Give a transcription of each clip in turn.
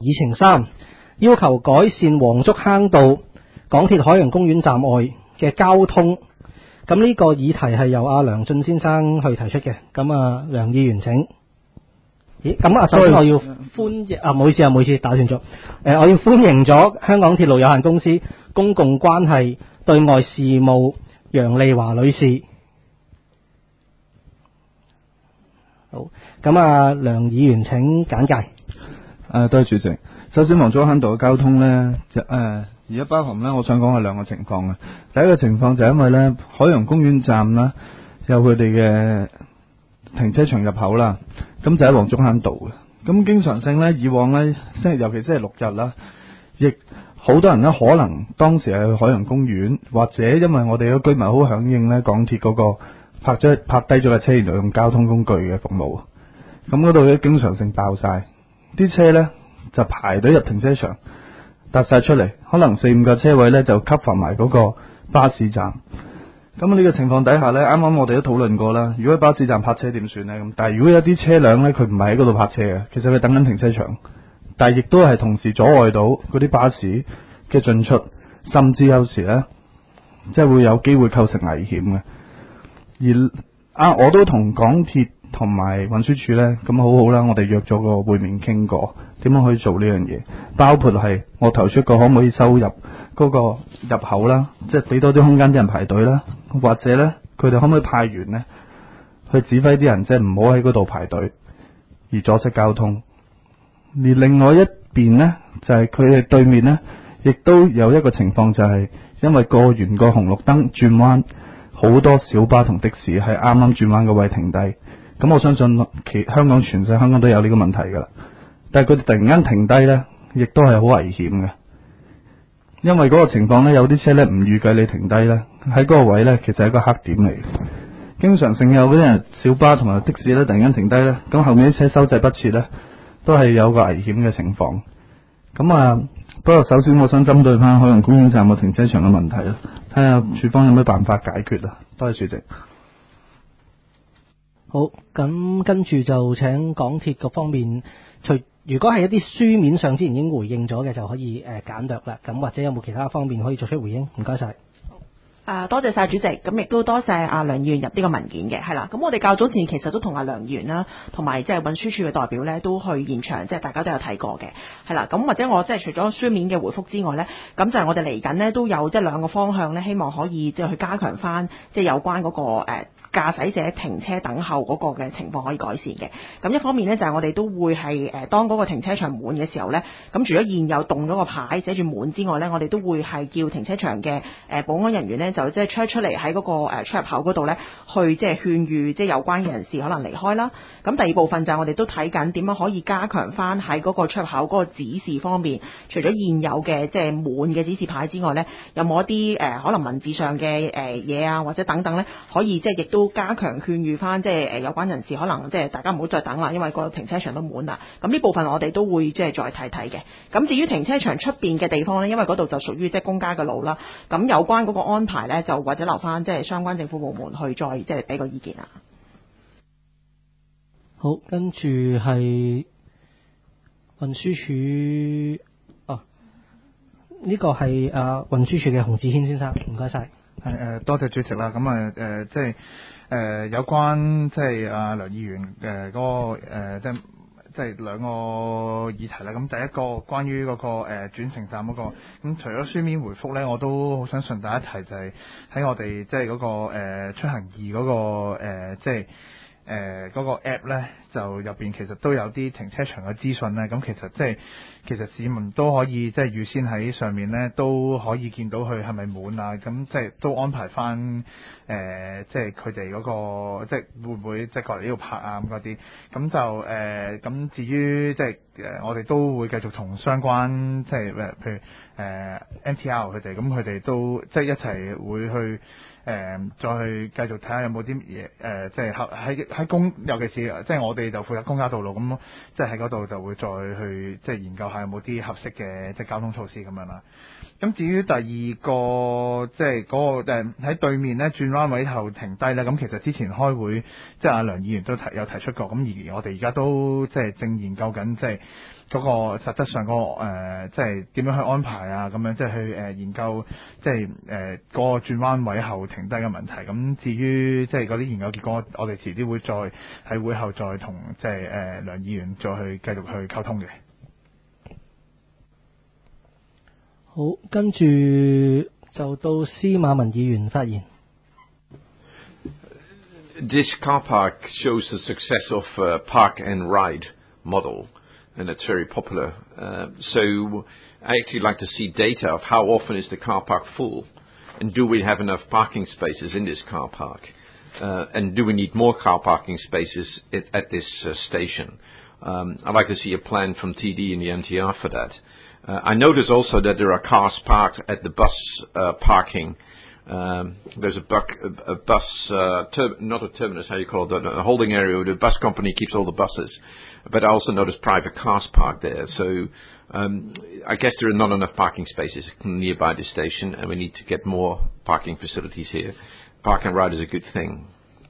議程3，要求改善黃竹坑道港鐵海洋公園站外嘅交通。咁呢個議題係由阿梁進先生去提出嘅。咁梁議員請。咦，咁首先我要歡迎唔好意思唔好意思，打斷咗。我要歡迎咗香港鐵路有限公司公共關係對外事務楊麗華女士。好，咁梁議員請簡介。 多謝主席。首先黃竹坑道嘅交通呢，而家包含呢，我想講係兩個情況嘅。第一個情況就係因為呢，海洋公園站啦有佢哋嘅停車場入口啦，咁就喺黃竹坑道嘅。咁經常性呢，以往呢，尤其星期六日啦，亦好多人呢，可能當時係去海洋公園，或者因為我哋嘅居民好響應呢港鐵嗰個拍低咗架車，然後用交通工具嘅服務。咁嗰度咧經常性爆晒，啲車呢就排隊入停車場，突晒出嚟，可能4-5個車位呢就cover埋嗰個巴士站。咁呢個情況底下呢，啱啱我哋都討論過啦。如果喺巴士站泊車點算呢？咁但係如果有啲車輛呢，佢唔係喺嗰度泊車嘅，其實佢等緊停車場，但係亦都係同時阻礙到嗰啲巴士嘅進出，甚至有時呢，即係會有機會構成危險嘅。而我都同港鐵同埋運輸署呢，咁好好啦，我哋約咗個會面傾過，點樣可以做呢樣嘢？包括係我提出過可唔可以收入嗰個入口啦，即係俾多啲空間啲人排隊啦，或者呢，佢哋可唔可以派員呢去指揮啲人，即係唔好喺嗰度排隊而阻塞交通。而另外一邊呢，就係佢哋對面呢，亦都有一個情況，就係因為過完個紅綠燈轉彎，好多小巴同的士係啱啱轉彎個位停低。咁我相信香港全世香港都有呢個問題噶啦，但係佢哋突然間停低呢，亦都係好危險嘅，因為嗰個情況呢，有啲車呢唔預計你停低呢，喺嗰個位呢，其實係一個黑點嚟。經常性有嗰啲人小巴同埋的士呢，突然間停低呢，咁後面啲車收掣不切呢，都係有個危險嘅情況。咁不過首先我想針對翻海洋公園站個停車場嘅問題啦，睇下署方有咩辦法解決啦。多謝主席。 好，咁跟住就請港鐵各方面，如果係一啲書面上之前已經回應咗嘅，就可以簡略啦。咁或者有冇其他方面可以作出回應？唔該晒。 多謝晒主席，咁亦都多謝阿梁議員入呢個文件嘅，係啦。咁我哋較早前其實都同阿梁議員啦，同埋即係運輸署嘅代表呢，都去現場，即係大家都有睇過嘅，係啦。咁或者我即係除咗書面嘅回覆之外呢，咁就係我哋嚟緊呢都有即係兩個方向呢，希望可以即係去加強翻即係有關嗰個駕駛者停車等候嗰個嘅情況可以改善嘅。咁一方面呢，就係我哋都會係當嗰個停車場滿嘅時候呢，咁除咗現有動咗個牌寫住滿之外呢，我哋都會係叫停車場嘅保安人員呢，就即係出嚟喺嗰個出入口嗰度呢，去即係勸喻即係有關嘅人士可能離開啦。咁第二部分就係我哋都睇緊點樣可以加強翻喺嗰個出入口嗰個指示方面，除咗現有嘅即係滿嘅指示牌之外呢，有冇一啲可能文字上嘅嘢啊，或者等等呢，可以即係亦都加強勸喻翻即係有關人士，可能即係大家唔好再等啦，因為個停車場都滿啦。咁呢部分我哋都會即係再睇睇嘅。咁至於停車場出邊嘅地方呢，因為嗰度就屬於即係公家嘅路啦，咁有關嗰個安排呢，就或者留翻即係相關政府部門去再即係俾個意見啊。 好，跟住係運輸署，呢個係運輸署嘅洪志軒先生，唔該晒。 多謝主席啦。咁即係有關即係梁議員嗰個即係兩個議題啦。咁第一個關於嗰個轉乘站嗰個，咁除咗書面回覆呢，我都好想順帶一提，就係喺我哋即係嗰個出行易嗰個即係嗰個 app 呢，就入邊其實都有啲停車場嘅資訊呢。咁其實市民都可以即係預先喺上面呢，都可以見到佢係咪滿啊。咁即係都安排翻即係佢哋嗰個即係會唔會即係過嚟呢度拍啊咁嗰啲。咁就咁至於即係我哋都會繼續同相關即係譬如NTR 佢哋，咁佢哋都即係一齊會去再去繼續睇下有冇啲嘢即係喺尤其是即係我哋就負責公家道路，咁即係喺嗰度就會再去即係研究下有冇啲合適嘅即係交通措施咁樣啦。咁至於第二個即係嗰個喺對面咧轉彎位後停低咧，咁其實之前開會即係阿梁議員都有提出過，咁而我哋而家都即係正研究緊即係嗰個實質上嗰個即係點樣去安排啊，咁樣即係去研究即係嗰個轉彎位後停低嘅問題。咁至於即係嗰啲研究結果，我哋遲啲會再喺會後再同即係梁議員再去繼續去溝通嘅。 好，跟住就到司馬文議員發言。 This car park shows the success of park and ride model, and it's very popular. So I actually like to see data of how often is the car park full, and do we have enough parking spaces in this car park, and do we need more car parking spaces at this station? I'd like to see a plan from TD and the MTR for that. I notice also that there are cars parked at the bus parking. There's a bus, not a terminus, how you call it, a holding area where the bus company keeps all the buses. But I also notice private cars parked there. So I guess there are not enough parking spaces nearby the station, and we need to get more parking facilities here. Park and ride is a good thing.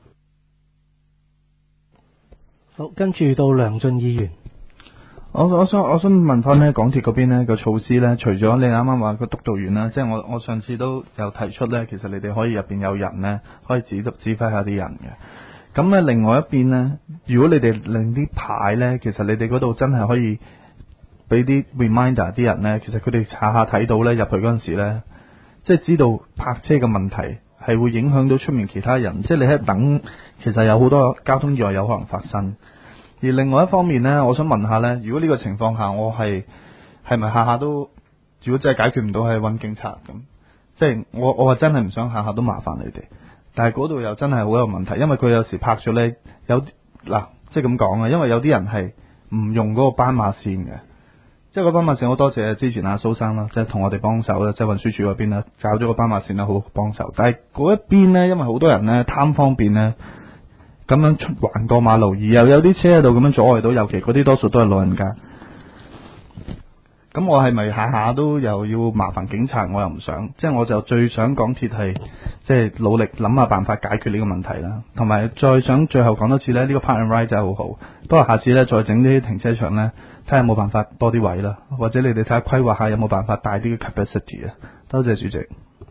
好，跟住到梁進議員。 我想問翻咧，港鐵嗰邊咧個措施咧，除咗你啱啱話個督導員啦，即係我上次都有提出咧，其實你哋可以入邊有人咧，可以指揮下啲人嘅。咁咧另外一邊咧，如果你哋令啲牌咧，其實你哋嗰度真係可以俾啲 reminder 啲人咧，其實佢哋下下睇到咧入去嗰陣時咧，即係知道泊車嘅問題係會影響到出面其他人，即係你喺度等，其實有好多交通意外有可能發生。而另外一方面呢，我想問下呢，如果呢個情況下，我係咪下下都，如果真係解決唔到，係揾警察咁？即係我係真係唔想下下都麻煩你哋，但係嗰度又真係好有問題，因為佢有時拍咗呢，有嗱，即係咁講啊，因為有啲人係唔用嗰個斑馬線嘅，即係個斑馬線好多謝之前阿蘇生啦，即係同我哋幫手啦，即係運輸署嗰邊啦，搞咗個斑馬線啦，好幫手。但係嗰一邊呢，因為好多人呢貪方便呢。咁樣橫過馬路，而又有啲車喺度咁樣阻礙到，尤其嗰啲多數都係老人家。咁我係咪下下都又要麻煩警察？我又唔想，即係我就最想港鐵係即係努力諗下辦法解決呢個問題啦。同埋再想最後講多次呢，呢個 Park and Ride 真係好好。不過下次呢，再整啲停車場呢，睇下有冇辦法多啲位啦，或者你哋睇下規劃下有冇辦法大啲嘅 capacity 啊。多謝主席。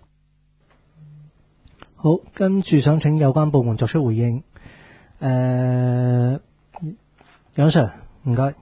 好，跟住想請有關部門作出回應。楊 Sir， 唔該。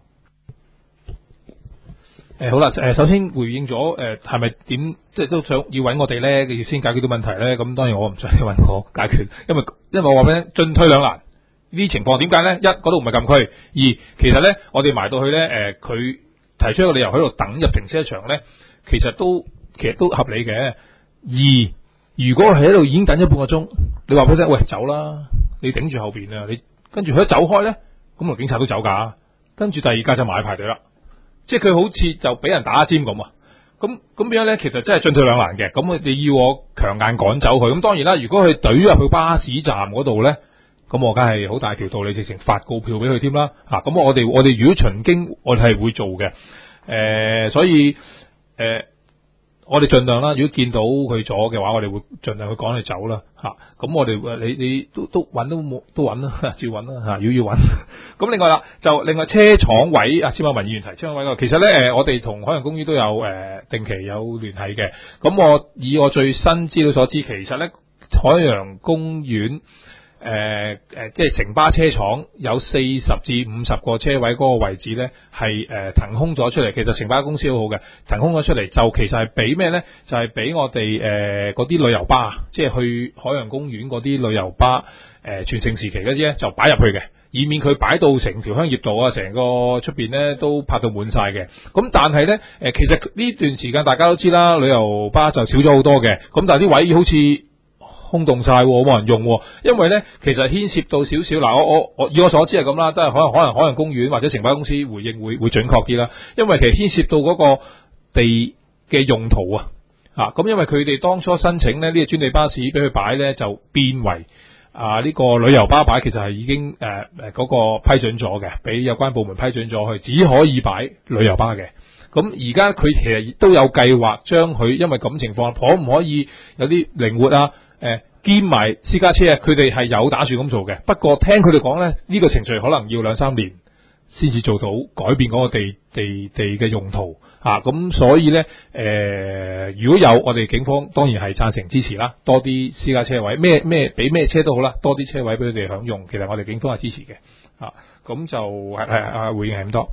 好啦，首先回應咗係咪點，即係都想要揾我哋咧，要先解決到問題咧。咁當然我唔想你揾我解決，因為我話俾你進退兩難。呢啲情況點解咧？一，嗰度唔係禁區；二，其實咧我哋埋到去咧，佢提出一個理由喺度等入停車場咧，其實都合理嘅。二，如果係喺度已經等咗半個鐘，你話俾佢聽，喂，走啦！你頂住後邊啊！你跟住佢一走開咧，咁警察都走噶。跟住第二架就埋排隊啦，即係佢好似就俾人打尖咁啊！咁變咗咧，其實真係進退兩難嘅。咁你要我強硬趕走佢，咁當然啦。如果佢懟入去巴士站嗰度咧，咁我梗係好大條道理，直情發告票俾佢添啦。咁我哋如果循經，我哋係會做嘅。所以我哋盡量啦，如果見到佢咗嘅話，我哋會盡量去趕佢走啦。咁我哋你都揾都揾啦，照揾啦。如果要揾，咁另外啦，就另外車廠位司馬文議員提車廠位嗰個，其實咧我哋同海洋公園都有定期有聯繫嘅。咁以我最新資料所知，其實咧海洋公園即係城巴車廠有40至50個車位嗰個位置咧係騰空咗出嚟。其實城巴公司好好嘅，騰空咗出嚟就其實係俾咩咧？就係俾我哋嗰啲旅遊巴，即係去海洋公園嗰啲旅遊巴全盛時期嗰啲咧就擺入去嘅，以免佢擺到成條香葉道啊，成個出邊咧都泊到滿晒嘅。咁但係咧其實呢段時間大家都知啦，旅遊巴就少咗好多嘅。咁但係啲位好似空洞晒，冇人用，因為咧其實牽涉到少少嗱，我以我所知係咁啦，都係可能海洋公園或者城巴公司回應會準確啲啦，因為其實牽涉到嗰個地嘅用途啊，咁因為佢哋當初申請咧呢個專利巴士俾佢擺咧就變為呢個旅遊巴擺，其實係已經嗰個批准咗嘅，俾有關部門批准咗佢只可以擺旅遊巴嘅。咁而家佢其實都有計劃將佢，因為咁情況可唔可以有啲靈活啊？兼埋私家車啊，佢哋係有打算咁做嘅。不過聽佢哋講咧，呢個程序可能要2-3年先至做到改變嗰個地嘅用途啊。咁所以咧如果有我哋警方當然係贊成支持啦，多啲私家車位，俾咩車都好啦，多啲車位俾佢哋享用，其實我哋警方係支持嘅啊。咁就係回應係咁多。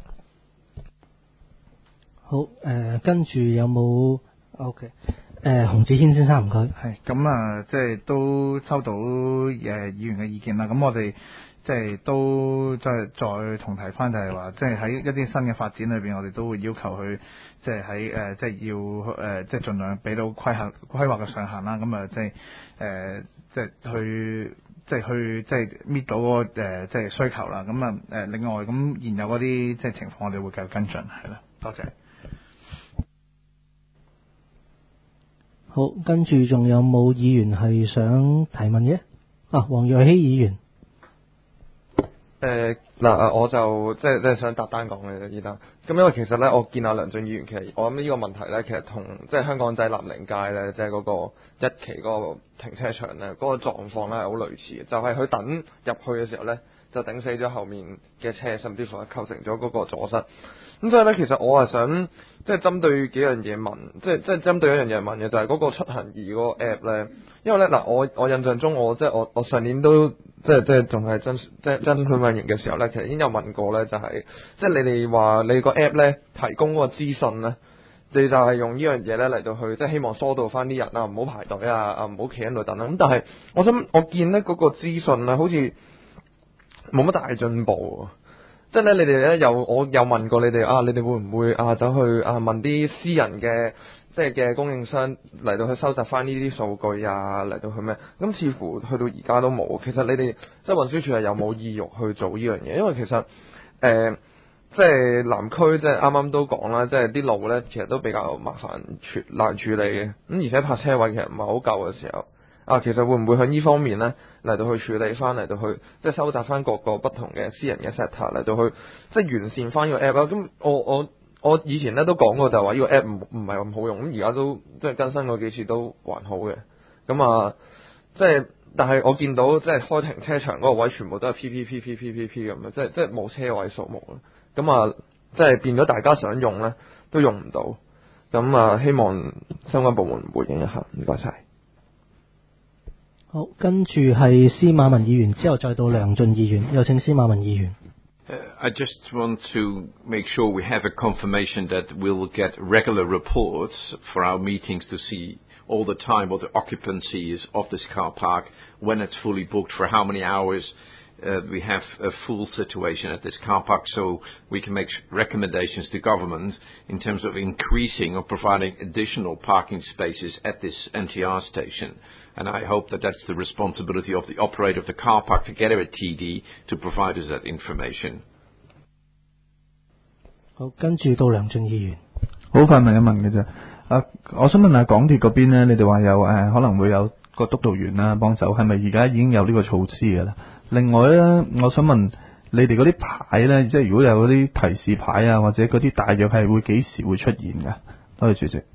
好，跟住有冇 OK？洪子軒先生唔該。 係咁啊，即係都收到議員嘅意見啦。咁我哋即係都再同提翻，就係話，即係喺一啲新嘅發展裏邊，我哋都會要求佢，即係喺即係要即係盡量俾到規劃嘅上限啦。咁啊，即係即係去搣到嗰個即係需求啦。咁啊另外咁現有嗰啲即係情況，我哋會繼續跟進，係啦。多謝。 好，跟住仲有冇議員係想提問嘅？黃若曦議員。 我就即係想搭單講嘅啫，依家。咁因為其實咧，我見阿梁俊議員，其實我諗呢個問題咧，其實同即係香港仔立寧街咧，即係嗰個一期嗰個停車場咧，嗰個狀況咧係好類似嘅，就係佢等入去嘅時候咧，就頂死咗後面嘅車，甚至乎係構成咗嗰個阻塞。咁所以咧，其實我係想即係針對幾樣嘢問，即係針對一樣嘢問嘅，就係嗰個出行易嗰個 app 咧。因為咧我印象中我上年都即係仲係真去問完嘅時候咧，其實已經有問過咧，就係即係你哋話你個 app 咧提供嗰個資訊咧，你就係用呢樣嘢咧嚟到去即係希望疏導翻啲人啊，唔好排隊啊，唔好企喺度等啦。咁但係我見咧嗰個資訊咧好似冇乜大進步。即係咧，你哋咧我有問過你哋你哋會唔會走去問啲私人嘅即係嘅供應商嚟到去收集翻呢啲數據嚟到去咩？咁似乎去到而家都冇。其實你哋即係運輸署係有冇意欲去做呢樣嘢？因為其實即係南區即係啱啱都講啦，即係啲路咧其實都比較麻煩難處理嘅。咁而且泊車位其實唔係好夠嘅時候。其實會唔會喺呢方面咧嚟到去處理翻，嚟到去即係收集翻各個不同嘅私人嘅 sector 嚟到去即係完善翻呢個 app 啦。咁我以前咧都講過就係話呢個 app 唔係咁好用，咁而家都即係更新過幾次都還好嘅。咁即係但係我見到即係開停車場嗰個位全部都係 P 咁樣，即係冇車位數目啦。咁即係變咗大家想用咧都用唔到。咁希望相關部門回應一下，唔該晒。 好，跟住係司馬文議員，之後再到梁俊議員，有請司馬文議員。 I just want to make sure we have a confirmation that we'll get regular reports for our meetings to see all the time what the occupancy is of this car park, when it's fully booked, for how many hours we have a full situation at this car park, so we can make recommendations to government in terms of increasing or providing additional parking spaces at this NTR station. And I hope that that's the responsibility of the operator of the car park together with TD to provide us that information. 好，跟住到梁俊議員。 好快問一問嘅啫。我想問下港鐵嗰邊咧，你哋話有可能會有個督導員啦幫手，係咪而家已經有呢個措施嘅啦？另外咧，我想問你哋嗰啲牌咧，即係如果有嗰啲提示牌啊，或者嗰啲大約係會幾時會出現㗎？多謝主席。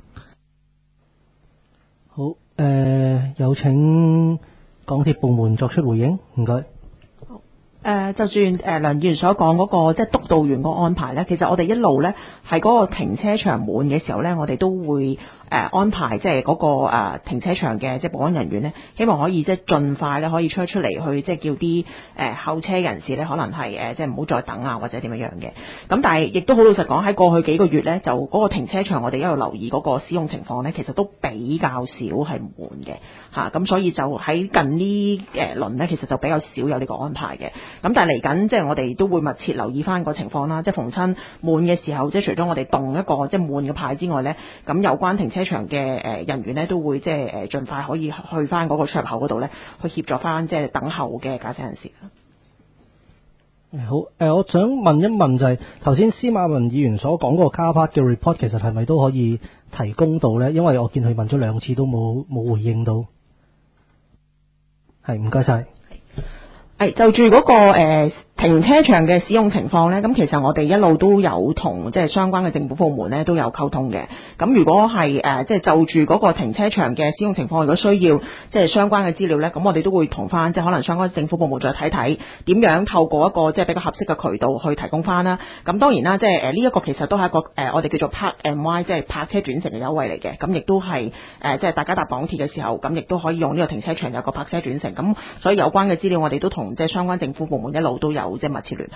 好，有請港鐵部門作出回應，唔該。 就算梁議員所講嗰個即係督導員個安排咧，其實我哋一路咧係嗰個停車場滿嘅時候咧，我哋都會安排即係嗰個停車場嘅即係保安人員咧，希望可以即係盡快咧可以出嚟去即係叫啲候車人士咧，可能係即係唔好再等啊，或者點樣樣嘅。咁但係亦都好老實講，喺過去幾個月咧，就嗰個停車場我哋一路留意嗰個使用情況咧，其實都比較少係滿嘅嚇。咁所以就喺近呢輪咧，其實就比較少有呢個安排嘅。咁但係嚟緊，即係我哋都會密切留意翻個情況啦。即係逢親滿嘅時候，即係除咗我哋動一個即係滿嘅牌之外咧，咁有關停車場嘅人員咧，都會即係盡快可以去翻嗰個出入口嗰度咧，去協助翻即係等候嘅駕駛人士。 好，我想問一問就係頭先司馬文議員所講嗰個 car park 嘅 report， 其實係咪都可以提供到咧？因為我見佢問咗2次都冇回應到。係，唔該晒。 就住嗰個停車場嘅使用情況呢，咁其實我哋一路都有同即係相關嘅政府部門呢都有溝通嘅。咁如果係即係就住嗰個停車場嘅使用情況，如果需要即係相關嘅資料呢，咁我哋都會同翻即係可能相關政府部門再睇睇點樣透過一個即係比較合適嘅渠道去提供翻啦。咁當然啦，即係呢一個其實都係一個我哋叫做 Park and Ride 即係泊車轉乘嘅優惠嚟嘅。咁亦都係即係大家搭港鐵嘅時候，咁亦都可以用呢個停車場有個泊車轉乘。咁所以有關嘅資料我哋都同即係相關政府部門一路都有即係密切聯繫。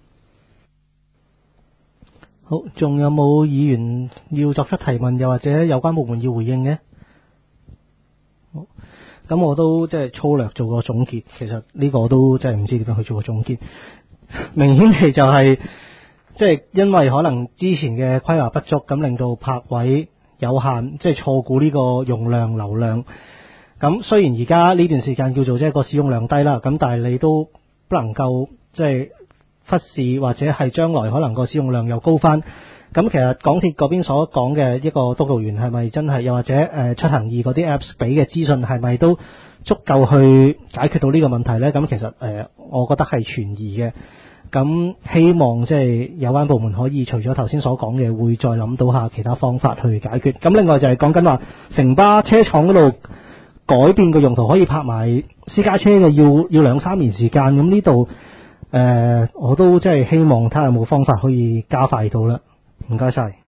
好，仲有冇議員要作出提問，又或者有關部門要回應嘅？好，咁我都即係粗略做個總結。其實呢個我都即係唔知點樣去做個總結。明顯地就係即係因為可能之前嘅規劃不足，咁令到泊位有限，即係錯估呢個容量流量。咁雖然而家呢段時間叫做即係個使用量低啦，咁但係你都不能夠即係忽視，或者係將來可能個使用量又高翻。咁其實港鐵嗰邊所講嘅一個督導員係咪真係，又或者出行易嗰啲 Apps 俾嘅資訊係咪都足夠去解決到呢個問題呢？咁其實我覺得係存疑嘅。咁希望即係有關部門可以除咗頭先所講嘅，會再諗到下其他方法去解決。咁另外就係講緊話城巴車廠嗰度改變個用途，可以泊埋私家車嘅，要2-3年時間。咁呢度我都即係希望睇下有冇方法可以加快到啦。唔該晒。